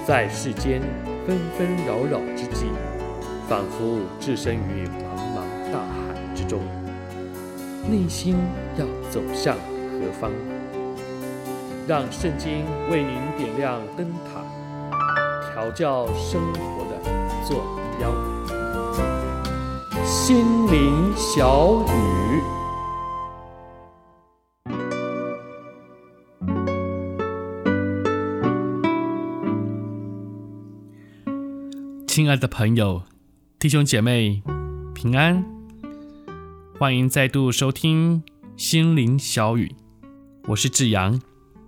在世间纷纷扰扰之际，仿佛置身于茫茫大海之中，内心要走向何方？让圣经为您点亮灯塔，调教生活的坐标。心灵小语， 亲爱的朋友、弟兄姐妹，平安！欢迎再度收听心灵小语，我是志阳。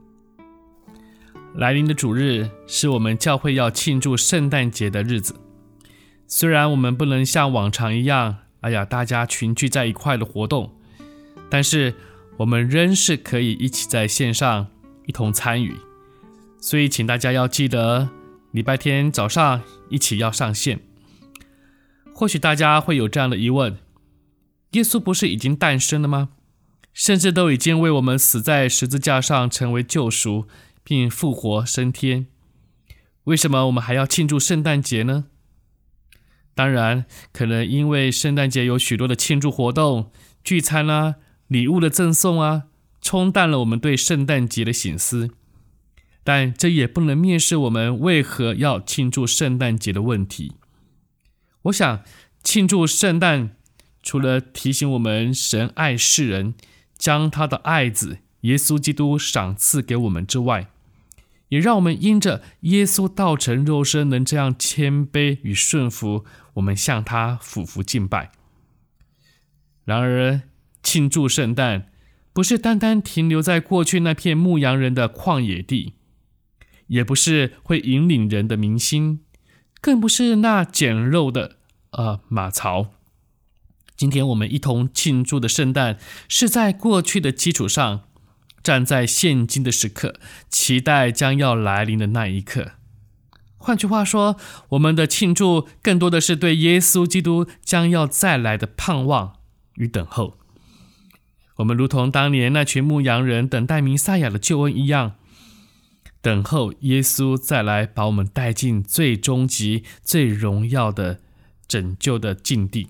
来临的主日是我们教会要庆祝圣诞节的日子。虽然我们不能像往常一样，大家群聚在一块的活动，但是我们仍是可以一起在线上一同参与。所以请大家要记得礼拜天早上一起要上线。或许大家会有这样的疑问，耶稣不是已经诞生了吗？甚至都已经为我们死在十字架上成为救赎，并复活升天，为什么我们还要庆祝圣诞节呢？当然，可能因为圣诞节有许多的庆祝活动、聚餐啊、礼物的赠送啊，冲淡了我们对圣诞节的省思。但这也不能蔑视我们为何要庆祝圣诞节的问题。我想，庆祝圣诞除了提醒我们神爱世人，将他的爱子耶稣基督赏赐给我们之外，也让我们因着耶稣道成肉身能这样谦卑与顺服，我们向他俯伏敬拜。然而，庆祝圣诞不是单单停留在过去那片牧羊人的旷野地，也不是会引领人的民心，更不是那简陋的马槽。今天我们一同庆祝的圣诞，是在过去的基础上，站在现今的时刻，期待将要来临的那一刻。换句话说，我们的庆祝更多的是对耶稣基督将要再来的盼望与等候。我们如同当年那群牧羊人等待弥赛亚的救恩一样，等候耶稣再来把我们带进最终极、最荣耀的拯救的境地。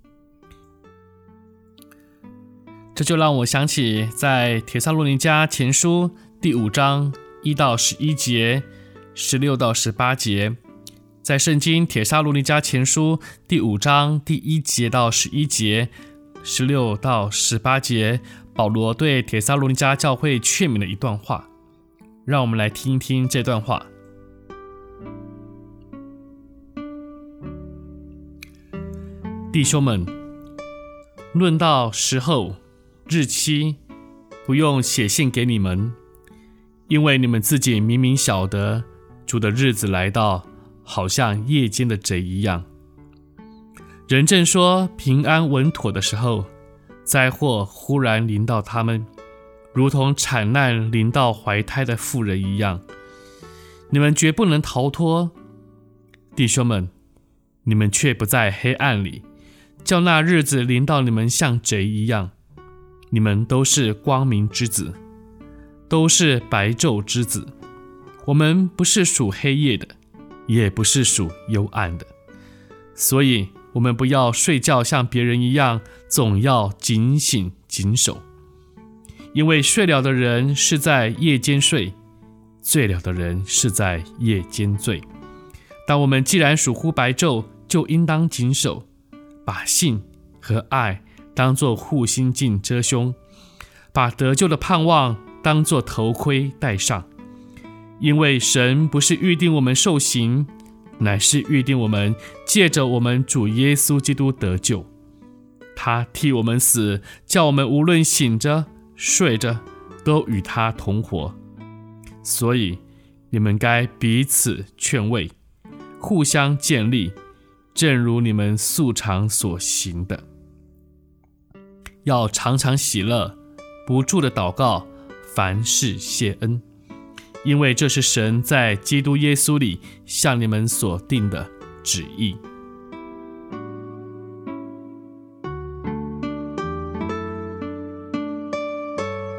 这就让我想起在帖撒罗尼迦前书第5章1到11节、16到18节，在圣经帖撒罗尼迦前书第5章第1节到11节、16到18节，保罗对帖撒罗尼迦教会劝勉的一段话。让我们来听一听这段话。弟兄们，论到时候、日期，不用写信给你们，因为你们自己明明晓得主的日子来到，好像夜间的贼一样。人正说平安稳妥的时候，灾祸忽然临到他们，如同产难临到怀胎的妇人一样，你们绝不能逃脱。弟兄们，你们却不在黑暗里，叫那日子临到你们像贼一样。你们都是光明之子，都是白昼之子。我们不是属黑夜的，也不是属幽暗的。所以我们不要睡觉像别人一样，总要警醒谨守。因为睡了的人是在夜间睡，醉了的人是在夜间醉。但我们既然属乎白昼，就应当谨守，把信和爱当作护心镜遮胸，把得救的盼望当作头盔戴上。因为神不是预定我们受刑，乃是预定我们借着我们主耶稣基督得救。他替我们死，叫我们无论醒着睡着都与他同活。所以你们该彼此劝慰，互相建立，正如你们素常所行的。要常常喜乐，不住的祷告，凡事谢恩，因为这是神在基督耶稣里向你们所定的旨意。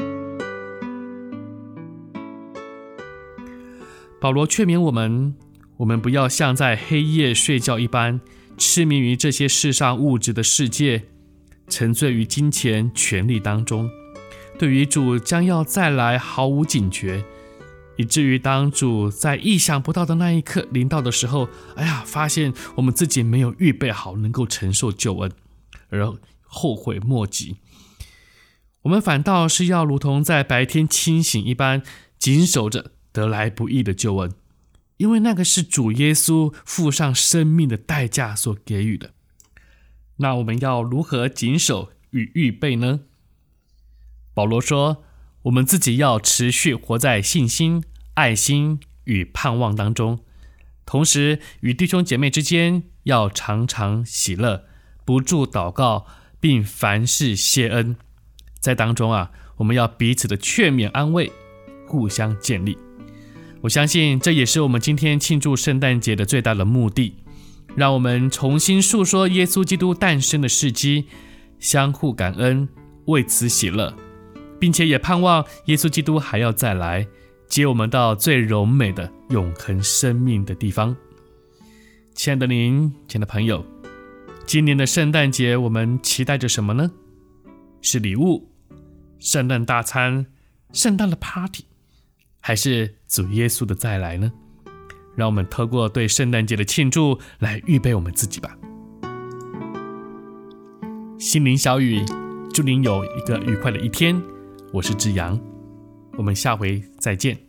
保罗劝勉我们， 我们不要像在黑夜睡觉一般，痴迷于这些世上物质的世界，沉醉于金钱权力当中，对于主将要再来毫无警觉，以至于当主在意想不到的那一刻临到的时候，发现我们自己没有预备好能够承受救恩，而后悔莫及。我们反倒是要如同在白天清醒一般，紧守着得来不易的救恩，因为那个是主耶稣付上生命的代价所给予的。那我们要如何谨守与预备呢？保罗说，我们自己要持续活在信心、爱心与盼望当中，同时与弟兄姐妹之间要常常喜乐，不住祷告，并凡事谢恩。在当中我们要彼此的劝勉安慰，互相建立。我相信这也是我们今天庆祝圣诞节的最大的目的，让我们重新述说耶稣基督诞生的事迹，相互感恩，为此喜乐，并且也盼望耶稣基督还要再来，接我们到最荣美的永恒生命的地方。亲爱的您，亲爱的朋友，今年的圣诞节我们期待着什么呢？是礼物、圣诞大餐、圣诞的 party， 还是主耶稣的再来呢？让我们透过对圣诞节的庆祝来预备我们自己吧。心灵小语，祝您有一个愉快的一天。我是志阳，我们下回再见。